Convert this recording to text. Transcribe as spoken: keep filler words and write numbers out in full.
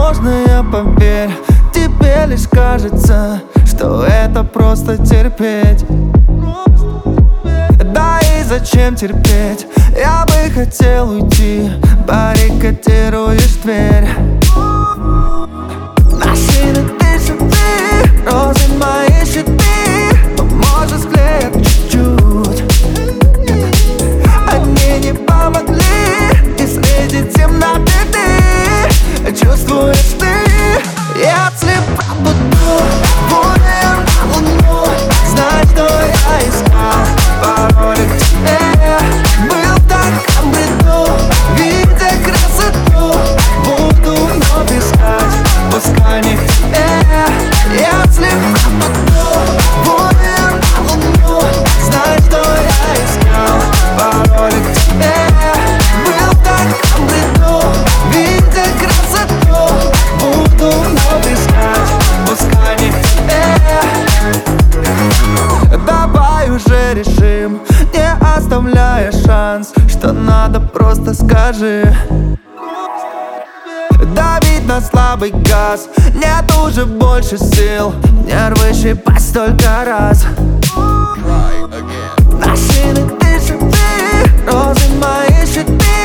невозможное, поверь. Тебе лишь кажется, что это просто терпеть. Да и зачем терпеть? Я бы хотел уйти, баррикадируешь дверь. Машины, ты же ты, розы мои щиты, может склеят чуть-чуть. Они не помогли, и среди темноты ты чувствуешь ты. Я слепо буду, будем на луну. Знай, что я искал пароли к тебе. Был в таком бреду, видя красоту, буду вновь искать, пускай не в тебе. Я слепо буду, будем на луну. Знай, что я искал пароли к тебе. Был в таком бреду, видя красоту, буду вновь искать, пускай не в тебе. Давай уже решим, не оставляя шанс, что надо, просто скажи. Давить на слабый газ, нет уже больше сил, нервы щипать столько раз. Машины, ты же ты, розы мои щиты,